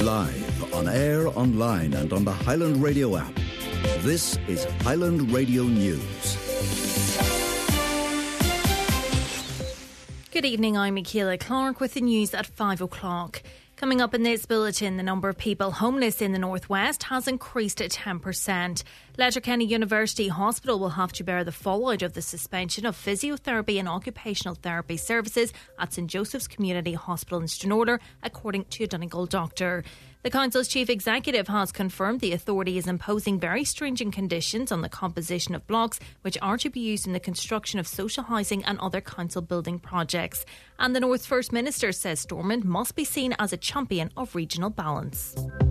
Live on air, online and on the Highland Radio app. This is Highland Radio News. Good evening, I'm Michaela Clark with the news at 5 o'clock. Coming up in this bulletin, the number of people homeless in the northwest has increased to 10%. Letterkenny University Hospital will have to bear the fallout of the suspension of physiotherapy and occupational therapy services at St Joseph's Community Hospital in Stranorlar, according to a Donegal doctor. The council's chief executive has confirmed the authority is imposing very stringent conditions on the composition of blocks which are to be used in the construction of social housing and other council building projects. And the North's First Minister says Stormont must be seen as a champion of regional balance.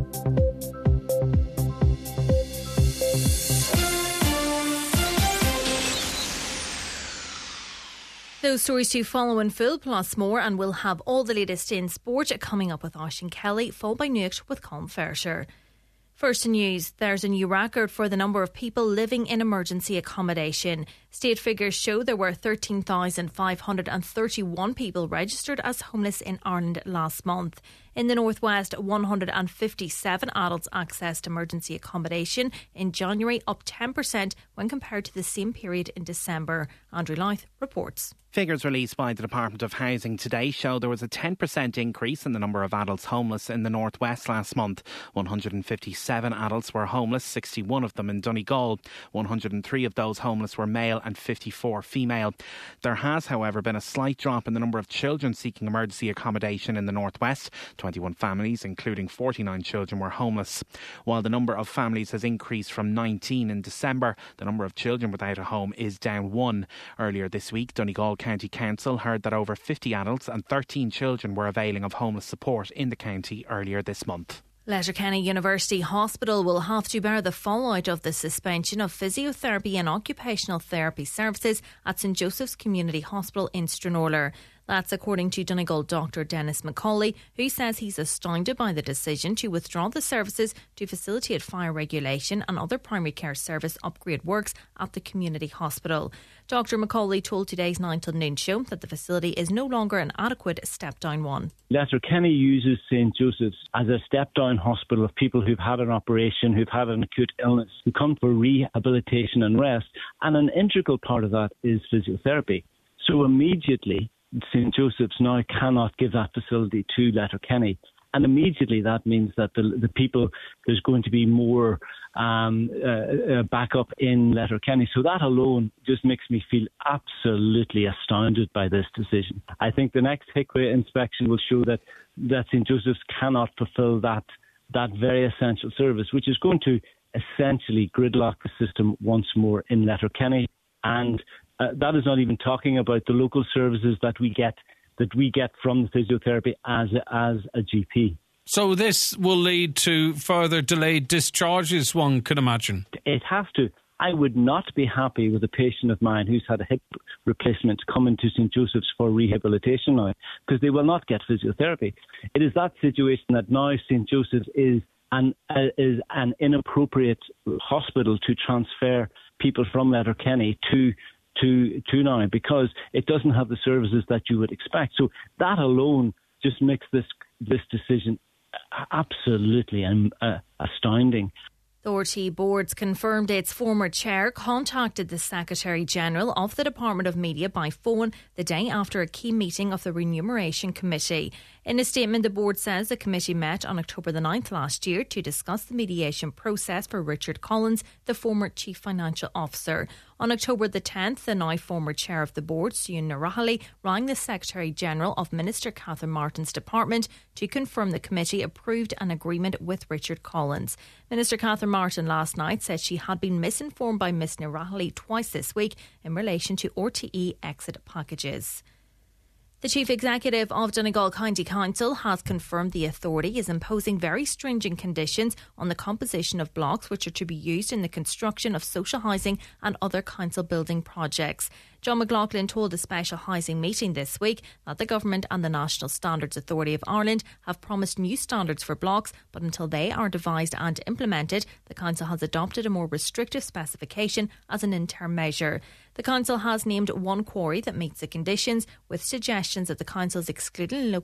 Those stories to follow in full, plus more, and we'll have all the latest in sport coming up with Oisín Kelly, followed by Nuacht with Colm Fairshire. First in news, there's a new record for the number of people living in emergency accommodation. State figures show there were 13,531 people registered as homeless in Ireland last month. In the northwest, 157 adults accessed emergency accommodation in January, up 10% when compared to the same period in December. Andrew Lyth reports. Figures released by the Department of Housing today show there was a 10% increase in the number of adults homeless in the northwest last month. 157 adults were homeless, 61 of them in Donegal. 103 of those homeless were male and 54 female. There has, however, been a slight drop in the number of children seeking emergency accommodation in the northwest. 21 families, including 49 children, were homeless. While the number of families has increased from 19 in December, the number of children without a home is down 1. Earlier this week, Donegal County Council heard that over 50 adults and 13 children were availing of homeless support in the county earlier this month. Letterkenny University Hospital will have to bear the fallout of the suspension of physiotherapy and occupational therapy services at St Joseph's Community Hospital in Stranorlar. That's according to Donegal Dr Dennis McCauley, who says he's astounded by the decision to withdraw the services to facilitate fire regulation and other primary care service upgrade works at the community hospital. Dr McCauley told today's 9 till noon show that the facility is no longer an adequate step-down one. Letterkenny uses St Joseph's as a step-down hospital of people who've had an operation, who've had an acute illness, who come for rehabilitation and rest, and an integral part of that is physiotherapy. So immediately, St Joseph's now cannot give that facility to Letterkenny. And immediately that means that the people, there's going to be more backup in Letterkenny. So that alone just makes me feel absolutely astounded by this decision. I think the next HICWA inspection will show that St Joseph's cannot fulfil that very essential service, which is going to essentially gridlock the system once more in Letterkenny. And that is not even talking about the local services that we get from the physiotherapy as a GP. So this will lead to further delayed discharges, one can imagine. It has to. I would not be happy with a patient of mine who's had a hip replacement coming to St Joseph's for rehabilitation now, because they will not get physiotherapy. It is that situation that now St Joseph's is an inappropriate hospital to transfer people from Letterkenny to now, because it doesn't have the services that you would expect. So that alone just makes this decision absolutely astounding. The RT Boards confirmed its former chair contacted the Secretary-General of the Department of Media by phone the day after a key meeting of the Remuneration Committee. In a statement, the board says the committee met on October the 9th last year to discuss the mediation process for Richard Collins, the former Chief Financial Officer. On October the 10th, the now former chair of the board, Cian Narahalli, rang the Secretary-General of Minister Catherine Martin's department to confirm the committee approved an agreement with Richard Collins. Minister Catherine Martin last night said she had been misinformed by Ms Narahalli twice this week in relation to RTE exit packages. The Chief Executive of Donegal County Council has confirmed the authority is imposing very stringent conditions on the composition of blocks which are to be used in the construction of social housing and other council building projects. John McLaughlin told a special housing meeting this week that the government and the National Standards Authority of Ireland have promised new standards for blocks, but until they are devised and implemented, the council has adopted a more restrictive specification as an interim measure. The council has named one quarry that meets the conditions, with suggestions that the council's excluding local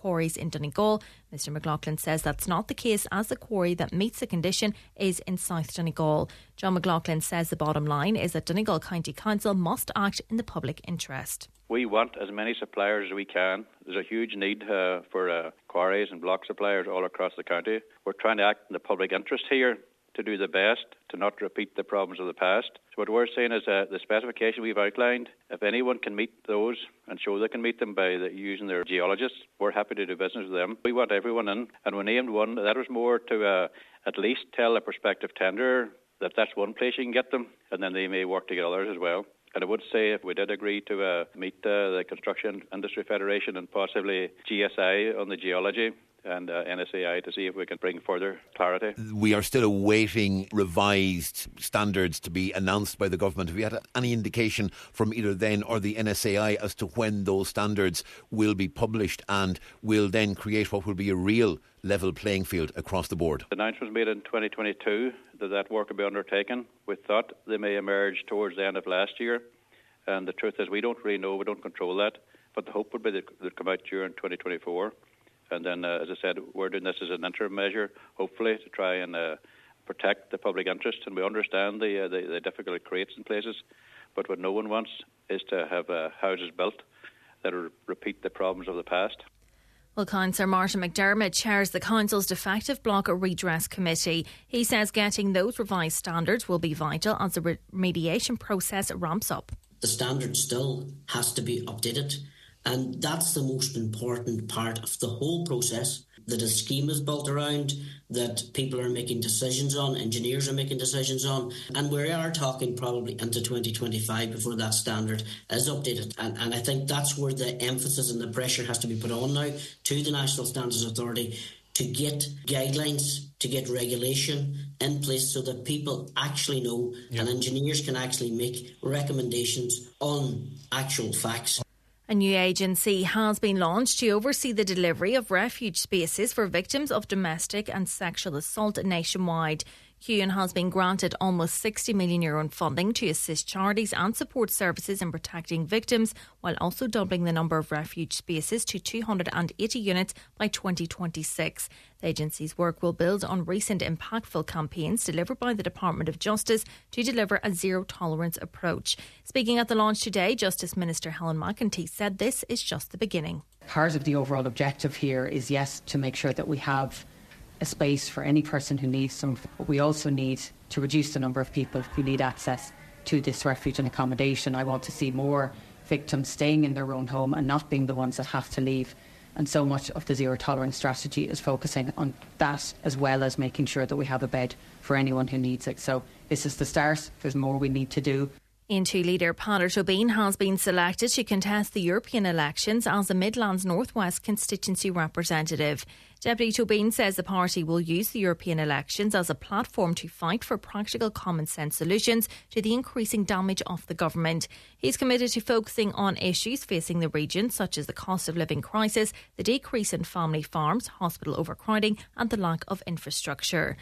quarries in Donegal. Mr McLaughlin says that's not the case, as the quarry that meets the condition is in South Donegal. John McLaughlin says the bottom line is that Donegal County Council must act in the public interest. We want as many suppliers as we can. There's a huge need for quarries and block suppliers all across the county. We're trying to act in the public interest here to do the best, to not repeat the problems of the past. So what we're saying is the specification we've outlined, if anyone can meet those and show they can meet them by using their geologists, we're happy to do business with them. We want everyone in, and we named one. That was more to at least tell a prospective tenderer that that's one place you can get them, and then they may work to get others as well. And I would say if we did agree to meet the Construction Industry Federation and possibly GSI on the geology, and NSAI to see if we can bring further clarity. We are still awaiting revised standards to be announced by the government. Have you had any indication from either then or the NSAI as to when those standards will be published and will then create what will be a real level playing field across the board? The announcement was made in 2022 that work will be undertaken. We thought they may emerge towards the end of last year, and the truth is we don't really know, we don't control that, but the hope would be that they'd come out during 2024. And then, as I said, we're doing this as an interim measure, hopefully, to try and protect the public interest. And we understand the difficulty it creates in places. But what no one wants is to have houses built that will repeat the problems of the past. Well, Councillor Martin McDermott chairs the Council's Defective Block Redress Committee. He says getting those revised standards will be vital as the remediation process ramps up. The standard still has to be updated. And that's the most important part of the whole process, that a scheme is built around, that people are making decisions on, engineers are making decisions on. And we are talking probably into 2025 before that standard is updated. And I think that's where the emphasis and the pressure has to be put on now to the National Standards Authority to get guidelines, to get regulation in place so that people actually know and engineers can actually make recommendations on actual facts. A new agency has been launched to oversee the delivery of refuge spaces for victims of domestic and sexual assault nationwide. Ciúin has been granted almost €60 million in funding to assist charities and support services in protecting victims, while also doubling the number of refuge spaces to 280 units by 2026. The agency's work will build on recent impactful campaigns delivered by the Department of Justice to deliver a zero-tolerance approach. Speaking at the launch today, Justice Minister Helen McEntee said this is just the beginning. Part of the overall objective here is, yes, to make sure that we have a space for any person who needs some, but we also need to reduce the number of people who need access to this refuge and accommodation. I want to see more victims staying in their own home and not being the ones that have to leave. And so much of the zero tolerance strategy is focusing on that, as well as making sure that we have a bed for anyone who needs it. So this is the start. There's more we need to do. Intu leader Peadar Tóibín has been selected to contest the European elections as the Midlands North West constituency representative. Deputy Tóibín says the party will use the European elections as a platform to fight for practical common sense solutions to the increasing damage of the government. He's committed to focusing on issues facing the region, such as the cost of living crisis, the decrease in family farms, hospital overcrowding and the lack of infrastructure.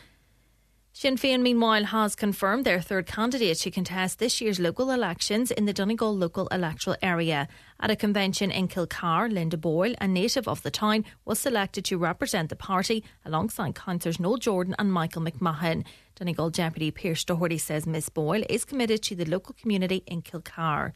Sinn Féin, meanwhile, has confirmed their third candidate to contest this year's local elections in the Donegal local electoral area. At a convention in Kilcar, Linda Boyle, a native of the town, was selected to represent the party alongside councillors Noel Jordan and Michael McMahon. Donegal Deputy Pearse Doherty says Miss Boyle is committed to the local community in Kilcar.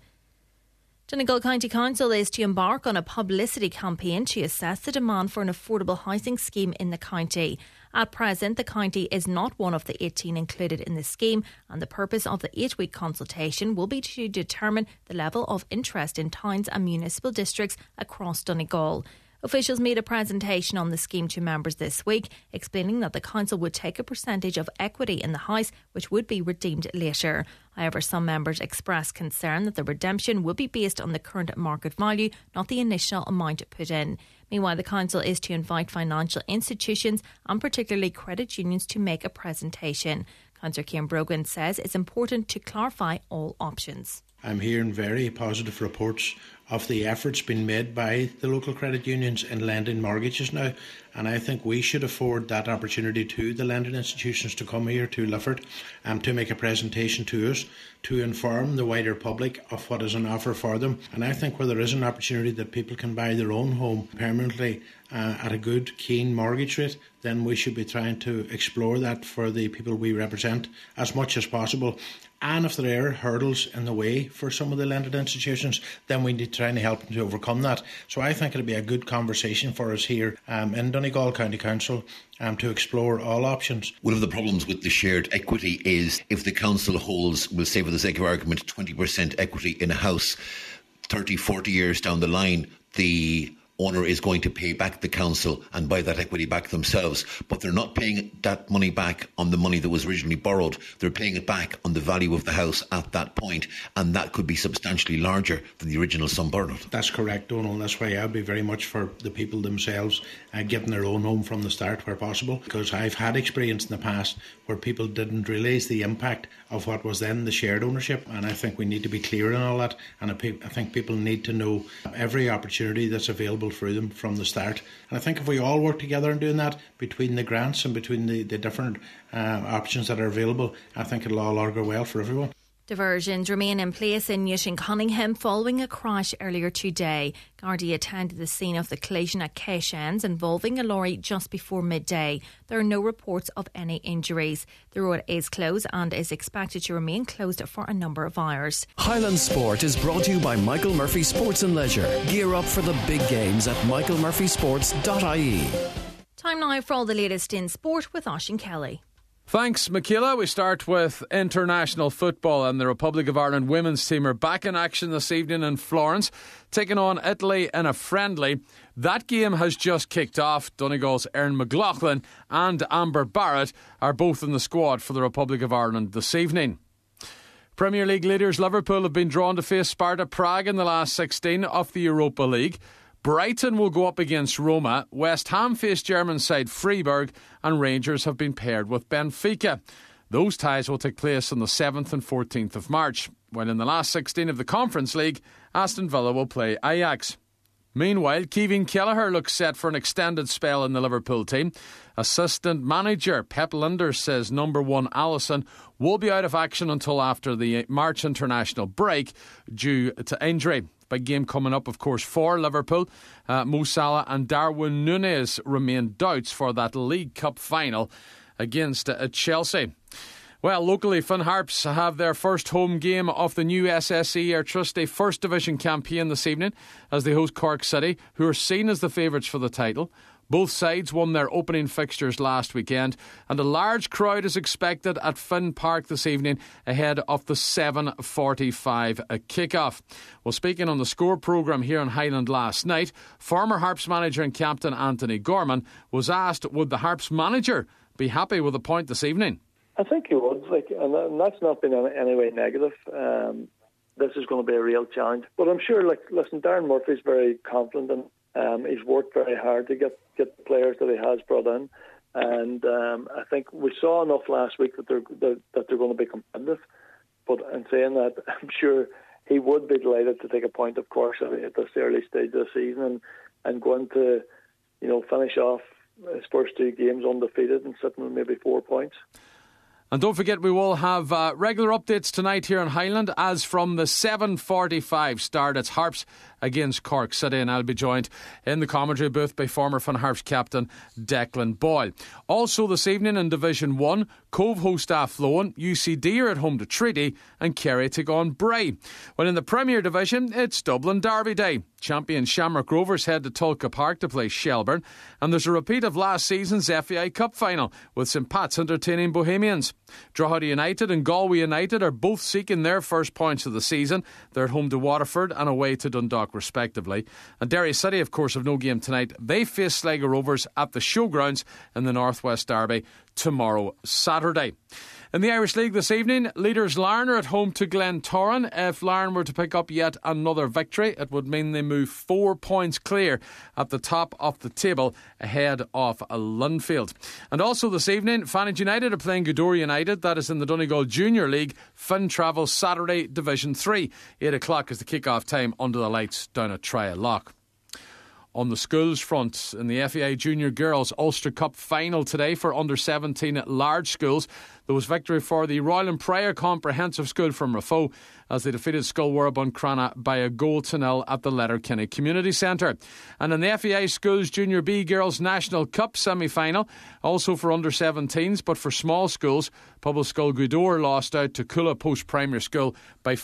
Donegal County Council is to embark on a publicity campaign to assess the demand for an affordable housing scheme in the county. At present, the county is not one of the 18 included in the scheme, and the purpose of the 8-week consultation will be to determine the level of interest in towns and municipal districts across Donegal. Officials made a presentation on the scheme to members this week, explaining that the council would take a percentage of equity in the house, which would be redeemed later. However, some members expressed concern that the redemption would be based on the current market value, not the initial amount put in. Meanwhile, the council is to invite financial institutions and particularly credit unions to make a presentation. Councillor Ciarán Brogan says it's important to clarify all options. I'm hearing very positive reports of the efforts being made by the local credit unions in lending mortgages now. And I think we should afford that opportunity to the lending institutions to come here to Lifford to make a presentation to us, to inform the wider public of what is on offer for them. And I think where there is an opportunity that people can buy their own home permanently at a good, keen mortgage rate, then we should be trying to explore that for the people we represent as much as possible. And if there are hurdles in the way for some of the lending institutions, then we need to try and help them to overcome that. So I think it'll be a good conversation for us here in Donegal County Council to explore all options. One of the problems with the shared equity is if the council holds, we'll say for the sake of argument, 20% equity in a house, 30, 40 years down the line, the owner is going to pay back the council and buy that equity back themselves, but they're not paying that money back on the money that was originally borrowed. They're paying it back on the value of the house at that point, and that could be substantially larger than the original sum borrowed. That's correct, Donald. That's why I'd be very much for the people themselves getting their own home from the start where possible, because I've had experience in the past where people didn't realise the impact of what was then the shared ownership, and I think we need to be clear on all that, and I think people need to know every opportunity that's available through them from the start. And I think if we all work together in doing that, between the grants and between the different options that are available, I think it'll all augur well for everyone. Diversions remain in place in Newton Cunningham following a crash earlier today. Gardaí attended the scene of the collision at Cashans involving a lorry just before midday. There are no reports of any injuries. The road is closed and is expected to remain closed for a number of hours. Highland Sport is brought to you by Michael Murphy Sports and Leisure. Gear up for the big games at michaelmurphysports.ie. Time now for all the latest in sport with Oisín Kelly. Thanks, Michaela. We start with international football, and the Republic of Ireland women's team are back in action this evening in Florence, taking on Italy in a friendly. That game has just kicked off. Donegal's Erin McLaughlin and Amber Barrett are both in the squad for the Republic of Ireland this evening. Premier League leaders Liverpool have been drawn to face Sparta Prague in the last 16 of the Europa League. Brighton will go up against Roma, West Ham face German side Freiburg, and Rangers have been paired with Benfica. Those ties will take place on the 7th and 14th of March, when in the last 16 of the Conference League, Aston Villa will play Ajax. Meanwhile, Kevin Kelleher looks set for an extended spell in the Liverpool team. Assistant manager Pep Lijnders says number one Alisson will be out of action until after the March international break due to injury. Big game coming up, of course, for Liverpool. Mo Salah and Darwin Núñez remain doubts for that League Cup final against Chelsea. Well, locally, Finn Harps have their first home game of the new SSE Air Trustee First Division campaign this evening as they host Cork City, who are seen as the favourites for the title. Both sides won their opening fixtures last weekend, and a large crowd is expected at Finn Park this evening ahead of the 7:45 kick-off. Well, speaking on the Score programme here in Highland last night, former Harps manager and captain Anthony Gorman was asked would the Harps manager be happy with a point this evening. I think he would, and that's not been in any way negative. This is going to be a real challenge. But I'm sure, listen, Darren Murphy's very confident and he's worked very hard to get the players that he has brought in, and I think we saw enough last week that they're going to be competitive. But in saying that, I'm sure he would be delighted to take a point, of course, at this early stage of the season and going to, finish off his first two games undefeated and sitting with maybe 4 points. And don't forget, we will have regular updates tonight here in Highland as from the 7:45 start. It's Harps against Cork City, and I'll be joined in the commentary booth by former Finn Harps captain Declan Boyle. Also this evening in Division 1, Cove host Athlone, UCD are at home to Treaty, and Kerry take on Bray. When in the Premier Division, it's Dublin Derby Day. Champion Shamrock Rovers head to Tulka Park to play Shelbourne, and there's a repeat of last season's FAI Cup final with St Pat's entertaining Bohemians. Drogheda United and Galway United are both seeking their first points of the season. They're at home to Waterford and away to Dundalk respectively. And Derry City, of course, have no game tonight. They face Sligo Rovers at the Showgrounds in the North West Derby tomorrow, Saturday. In the Irish League this evening, leaders Larne are at home to Glentoran. If Larne were to pick up yet another victory, it would mean they move 4 points clear at the top of the table ahead of Linfield. And also this evening, Fanage United are playing Gweedore United. That is in the Donegal Junior League. Finn travel Saturday, Division 3. 8 o'clock is the kick-off time under the lights down at Trial Loch. On the schools front, in the FAI Junior Girls Ulster Cup final today for under-17 large schools, there was victory for the Royal and Pryor Comprehensive School from Raphoe as they defeated Scolwara Buncrana by a 1-0 at the Letterkenny Community Centre. And in the FAI Schools Junior B Girls National Cup semi-final, also for under-17s but for small schools, Public School Gweedore lost out to Coola Post Primary School by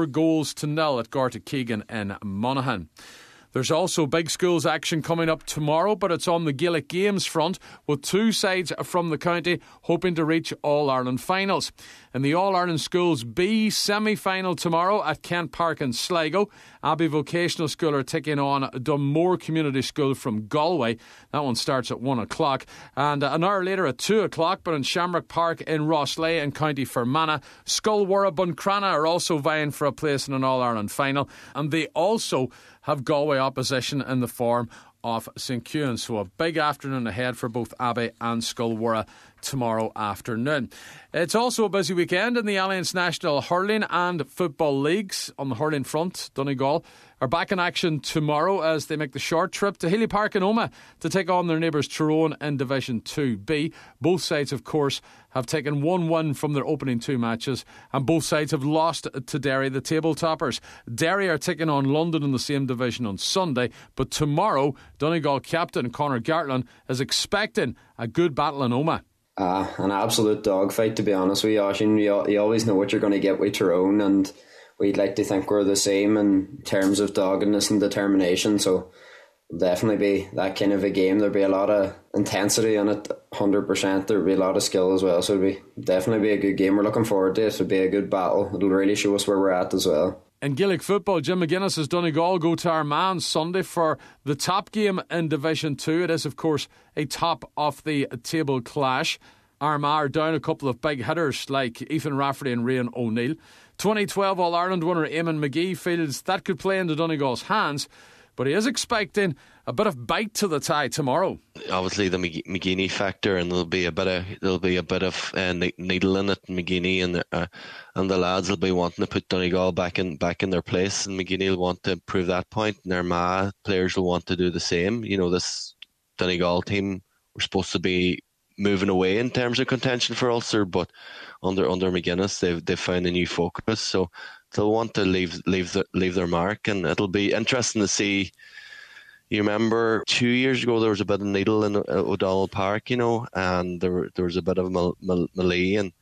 4-0 at Gorta Keegan in Monaghan. There's also big schools action coming up tomorrow, but it's on the Gaelic Games front, with 2 sides from the county hoping to reach All-Ireland finals. In the All-Ireland Schools B semi-final tomorrow at Kent Park in Sligo, Abbey Vocational School are taking on Dunmore Community School from Galway. That one starts at 1 o'clock. And an hour later at 2 o'clock, but in Shamrock Park in Rosslea in County Fermanagh, Scolwara Buncrana are also vying for a place in an All-Ireland final. And they also have Galway opposition in the form of St. Cuan. So a big afternoon ahead for both Abbey and Scolwara tomorrow afternoon. It's also a busy weekend in the Alliance National Hurling and Football Leagues. On the hurling front, Donegal are back in action tomorrow as they make the short trip to Healy Park in Omagh to take on their neighbours Tyrone in Division 2B. Both sides, of course, have taken 1-1 from their opening 2 matches, and both sides have lost to Derry, the table toppers. Derry are taking on London in the same division on Sunday, but tomorrow Donegal captain Conor Gartland is expecting a good battle in Omagh. An absolute dogfight, to be honest with you, Oisín. You always know what you're going to get with Tyrone, and we'd like to think we're the same in terms of doggedness and determination, so it'll definitely be that kind of a game. There'll be a lot of intensity on it, 100%. There'll be a lot of skill as well, so it'll definitely be a good game. We're looking forward to it. It'll be a good battle. It'll really show us where we're at as well. In Gaelic football, Jim McGuinness's Donegal go to Armagh on Sunday for the top game in Division 2. It is, of course, a top-of-the-table clash. Armagh are down a couple of big hitters like Ethan Rafferty and Rian O'Neill. 2012 All-Ireland winner Eamon McGee feels that could play into Donegal's hands, but he is expecting a bit of bite to the tie tomorrow. Obviously, the McGeaney factor, and there'll be a bit of needle in it. McGeaney and the lads will be wanting to put Donegal back in their place, and McGeaney will want to prove that point. And Armagh players will want to do the same. You know, this Donegal team were supposed to be moving away in terms of contention for Ulster, but under McGuinness, they've found a new focus, so they'll want to leave their mark, and it'll be interesting to see. You remember 2 years ago there was a bit of needle in O'Donnell Park, you know, and there was a bit of melee and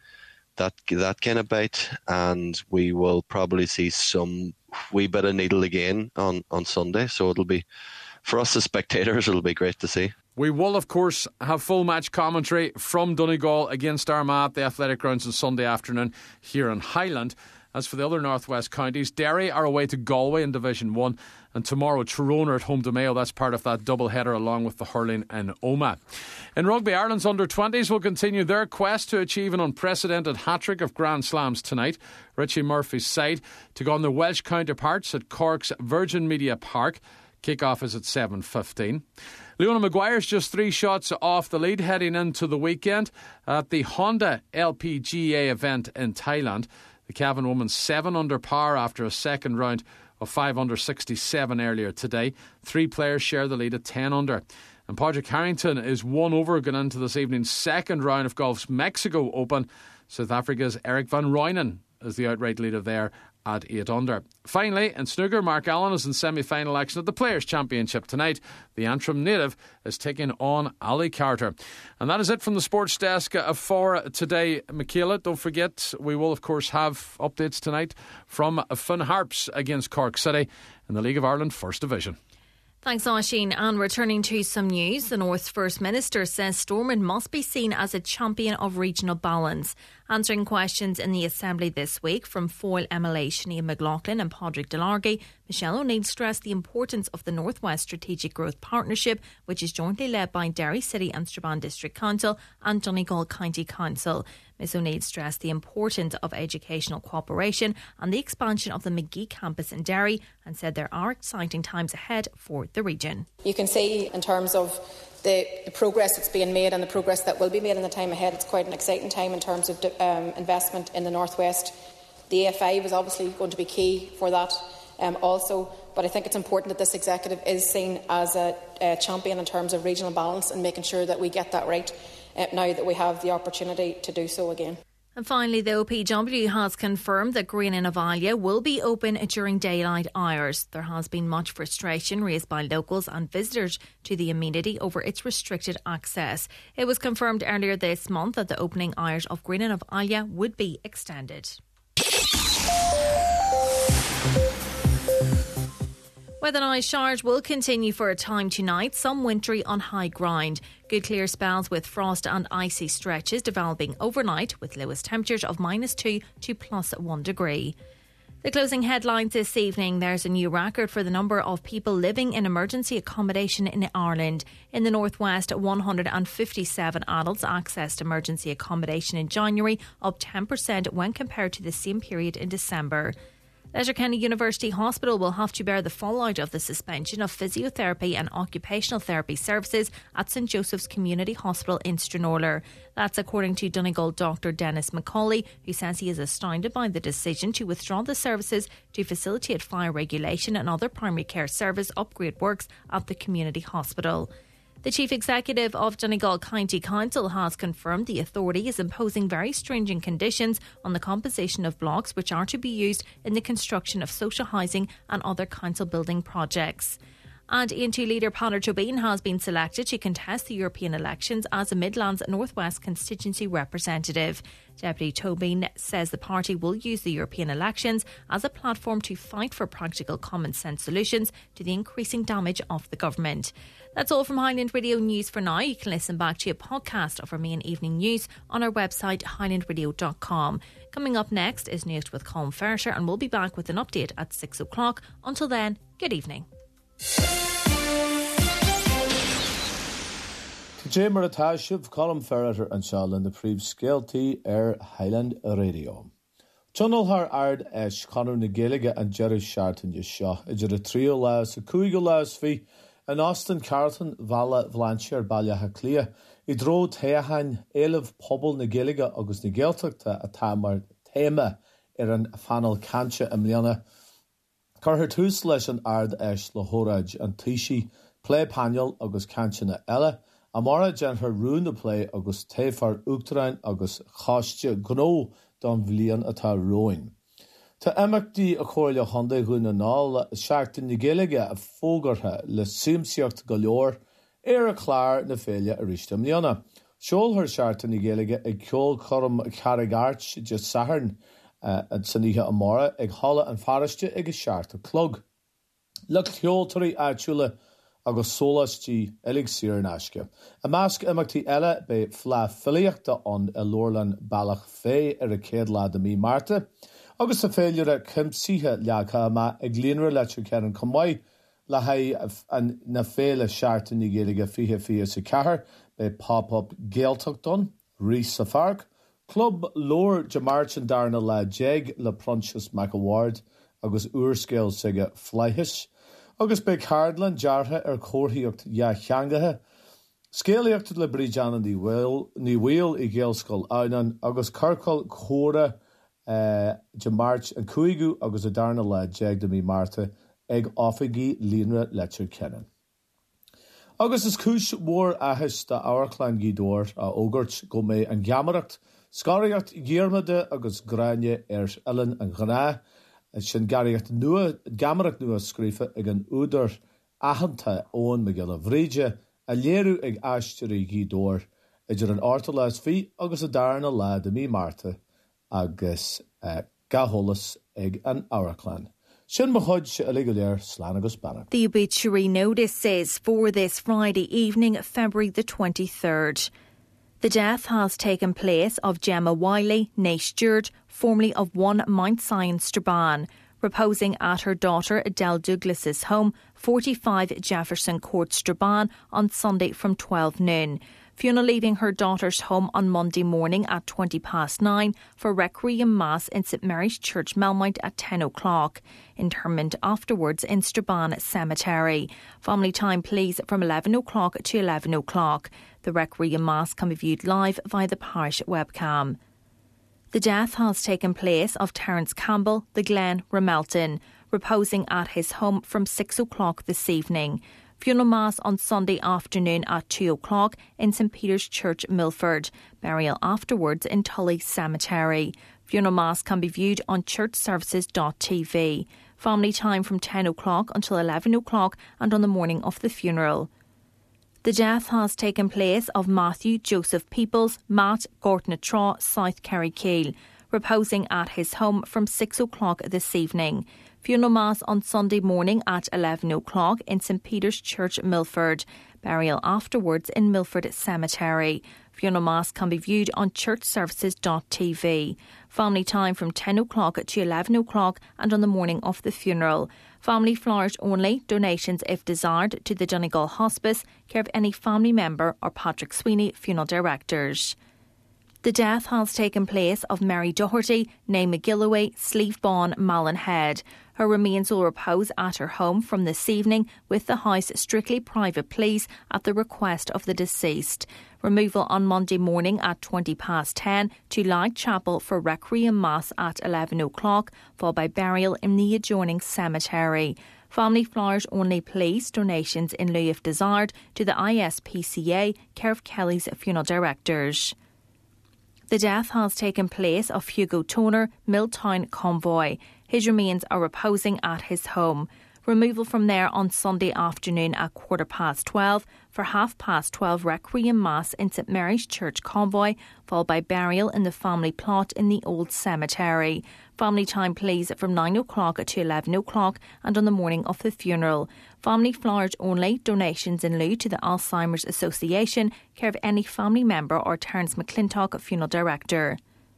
that kind of bite, and we will probably see some wee bit of needle again on Sunday. So it'll be, for us as spectators, it'll be great to see. We will, of course, have full match commentary from Donegal against Armagh at the Athletic Grounds on Sunday afternoon here in Highland. As for the other northwest counties, Derry are away to Galway in Division 1, and tomorrow Tyrone are at home to Mayo. That's part of that double-header along with the hurling in Omagh. In rugby, Ireland's under-20s will continue their quest to achieve an unprecedented hat-trick of Grand Slams tonight. Richie Murphy's side took on their Welsh counterparts at Cork's Virgin Media Park. Kick-off is at 7:15. Leona Maguire's just 3 shots off the lead heading into the weekend at the Honda LPGA event in Thailand. The Cavan woman 7 under par after a second round of 5 under 67 earlier today. 3 players share the lead at 10 under. And Padraig Harrington is 1 over going into this evening's second round of golf's Mexico Open. South Africa's Eric van Rooyen is the outright leader there at 8 under. Finally, in snooker, Mark Allen is in semi-final action at the Players' Championship tonight. The Antrim native is taking on Ali Carter. And that is it from the sports desk for today. Michaela, don't forget, we will of course have updates tonight from Finn Harps against Cork City in the League of Ireland First Division. Thanks, Oisín. And returning to some news, the North's First Minister says Stormont must be seen as a champion of regional balance. Answering questions in the Assembly this week from Foyle MLA Sinead McLaughlin and Padraig Delargy, Michelle O'Neill stressed the importance of the North West Strategic Growth Partnership, which is jointly led by Derry City and Strabane District Council and Donegal County Council. Ms O'Neill stressed the importance of educational cooperation and the expansion of the McGee campus in Derry and said there are exciting times ahead for the region. You can see in terms of the progress that's being made and the progress that will be made in the time ahead, it's quite an exciting time in terms of investment in the North West. The AFI was obviously going to be key for that also, but I think it's important that this executive is seen as a champion in terms of regional balance and making sure that we get that right now that we have the opportunity to do so again. And finally, the OPW has confirmed that Green in Avalia will be open during daylight hours. There has been much frustration raised by locals and visitors to the amenity over its restricted access. It was confirmed earlier this month that the opening hours of Green in Avalia would be extended. Weather now, showers will continue for a time tonight, some wintry on high ground. Good clear spells with frost and icy stretches developing overnight with lowest temperatures of -2 to +1 degree. The closing headlines this evening: there's a new record for the number of people living in emergency accommodation in Ireland. In the North West, 157 adults accessed emergency accommodation in January, up 10% when compared to the same period in December. Letterkenny University Hospital will have to bear the fallout of the suspension of physiotherapy and occupational therapy services at St Joseph's Community Hospital in Stranorlar. That's according to Donegal Dr Dennis McCauley, who says he is astounded by the decision to withdraw the services to facilitate fire regulation and other primary care service upgrade works at the community hospital. The Chief Executive of Donegal County Council has confirmed the authority is imposing very stringent conditions on the composition of blocks which are to be used in the construction of social housing and other council building projects. And ENT leader Peadar Tóibín has been selected to contest the European elections as a Midlands North West constituency representative. Deputy Tóibín says the party will use the European elections as a platform to fight for practical common sense solutions to the increasing damage of the government. That's all from Highland Radio News for now. You can listen back to a podcast of our main evening news on our website highlandradio.com. Coming up next is News with Colm Ferrisher, and we'll be back with an update at 6 o'clock. Until then, good evening. Today mar atá sibh Colm Ferrisher an seall in the príomh scéaltaí Highland Radio. Tunnelthar ard eis Conor na Gaeilge an Jerry Sharton is seo. Idir a trío lás a cúige lás fi an Austin Carlton Vala Blanchard Ballia Clia. I dro Teahan Elif Pobble na Gaeilge agus na Gaeltachta a tamar téma an fanal cancha Mliana. Carher tús leis an ard eis le hóraid an tíisi play panel agus cancha na Ella. Amara gen her rún na play agus téfar Uachtaráin agus cháiste gnó don bhliain atá roin. Tá emachtaí a chóirle Honda hún na nál seachtain na Gaeilge a fógartha le siamsaíocht go leor a chlár na féile a riste mliana. Seolthar seachtain na Gaeilge ag ceol chorm Carragart de Saharn an saníthe Amara ag hála an fariste ag seachta clog. Le ceoltarí áitiúla agus sólastí elixir an aisce. A measc imachtaí eile be flá filíochta an Lorlan Ballach fé a céad lá de mí Marta, agus a féilear cimsíthe leacha má ag líonra leitú ceann cumáid le haidh na féile seachtain na Gaeilge fiche sa cethir be pop-up Gaeltachton, Rhys sa Farc, Club Lór de Martin darna le jeig le Prontius McAward agus uarscéil sige Fleihis, agus be Cardlan jartha cóthaíocht cheangathe, scéalaíocht le brídeanna ní bhfuil I Gaelscoil Áineán agus carcail córa de March an cúigiú agus a darna le jeig de mí Marta ag áfagaí líonra leitúir ceann. Agus is cúis mór ahis de áirchlein gídóir a ógurt go mé an geamaracht, scaraíocht géarmada agus gráine Ellen an Ghaná, sin garaíocht nua geamaracht nua scrífa ag an údar ahananta ón me gile bhríide a léirú ag aisteoirí gídóir idir an ártalás fi agus a darna le de mí Marta agus gaholas ag an áirchlein. Sin mo chuid se iligiléir slán agus banna. The obituary notice says for this Friday evening, February the 23rd. The death has taken place of Gemma Wiley, née Stewart, formerly of 1 Mount Sion, Strabane, reposing at her daughter Adele Douglas's home, 45 Jefferson Court, Strabane, on Sunday from 12 noon. Fiona leaving her daughter's home on Monday morning at 9:20 for Requiem Mass in St Mary's Church, Melmount at 10 o'clock. Interment afterwards in Strabane Cemetery. Family time please from 11 o'clock to 11 o'clock. The Requiem Mass can be viewed live via the parish webcam. The death has taken place of Terence Campbell, the Glen, Ramelton, reposing at his home from 6 o'clock this evening. Funeral Mass on Sunday afternoon at 2 o'clock in St Peter's Church, Milford. Burial afterwards in Tully Cemetery. Funeral Mass can be viewed on churchservices.tv. Family time from 10 o'clock until 11 o'clock and on the morning of the funeral. The death has taken place of Matthew Joseph Peoples, Matt, Gortnatraw, South Kerrykiel, reposing at his home from 6 o'clock this evening. Funeral Mass on Sunday morning at 11 o'clock in St Peter's Church, Milford. Burial afterwards in Milford Cemetery. Funeral Mass can be viewed on churchservices.tv. Family time from 10 o'clock to 11 o'clock and on the morning of the funeral. Family flowers only, donations if desired to the Donegal Hospice, care of any family member or Patrick Sweeney, funeral directors. The death has taken place of Mary Doherty, née McGilloway, Sleafbawn, Mallinhead. Her remains will repose at her home from this evening, with the house strictly private pleas at the request of the deceased. Removal on Monday morning at 10:20 to Light Chapel for Requiem Mass at 11 o'clock, followed by burial in the adjoining cemetery. Family flowers only please, donations in lieu if desired to the ISPCA, care of Kelly's funeral directors. The death has taken place of Hugo Toner, Milltown Convoy. His remains are reposing at his home. Removal from there on Sunday afternoon at 12:15 for 12:30 Requiem Mass in St Mary's Church Convoy, followed by burial in the family plot in the Old Cemetery. Family time please from 9 o'clock to 11 o'clock and on the morning of the funeral. Family flowers only, donations in lieu to the Alzheimer's Association, care of any family member or Terence McClintock, funeral director.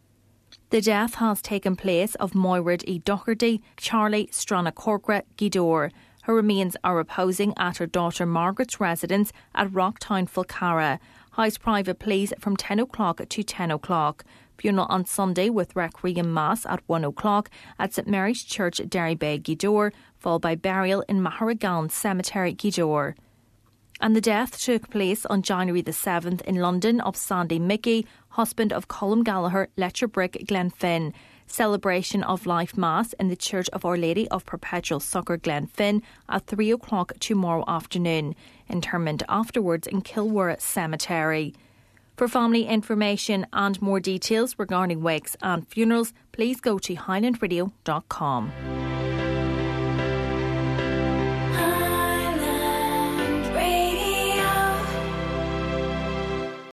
The death has taken place of Moirad E. Doherty, Charlie Stranacorcra, Gidor. Her remains are reposing at her daughter Margaret's residence at Rocktown, Fulcara. House private please from 10 o'clock to 10 o'clock. Funeral on Sunday with Requiem Mass at 1 o'clock at St Mary's Church, Derrybay, Gidor, followed by burial in Maharagan Cemetery, Gidor. And the death took place on January the 7th in London of Sandy Mickey, husband of Colm Gallagher, Letcherbrick, Glenfin. Celebration of Life Mass in the Church of Our Lady of Perpetual Succour, Glenfin, at 3 o'clock tomorrow afternoon. Interment afterwards in Kilworth Cemetery. For family information and more details regarding wakes and funerals, please go to highlandradio.com.